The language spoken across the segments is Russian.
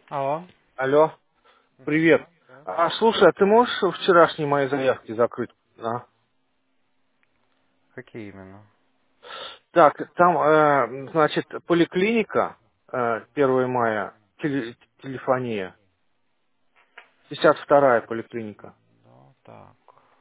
Алло. Алло, привет. Да. Слушай, а ты можешь вчерашние мои заявки закрыть? Какие именно? Так, там, значит, поликлиника, 1 мая, телефония, 52-я поликлиника. Да, так.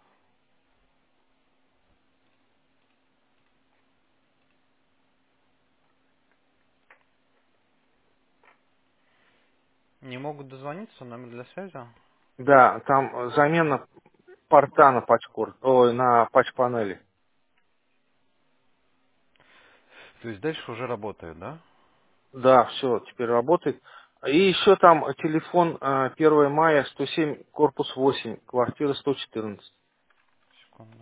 Не могут дозвониться, номер для связи? Да, там замена порта на на патч-панели. То есть дальше уже работает, да? Да, все, теперь работает. И еще там телефон 1 мая, 107, корпус 8, квартира 114. Секунду.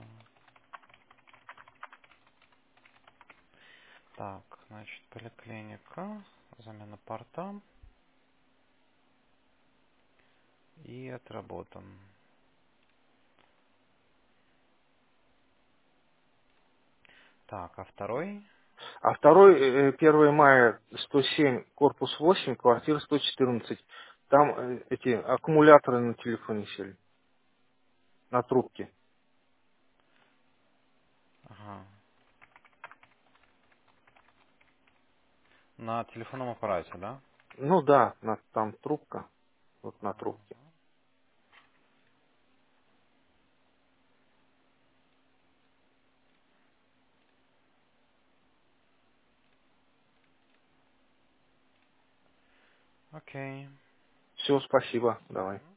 Так, значит, поликлиника, замена порта и отработан. Так, а второй? А второй, 1 мая, 107, корпус 8, квартира 114. Там эти аккумуляторы на телефоне сели, на трубке. Ага. На телефонном аппарате, да? Ну да, там трубка, вот на Ага. трубке. Окей. Все, спасибо, давай.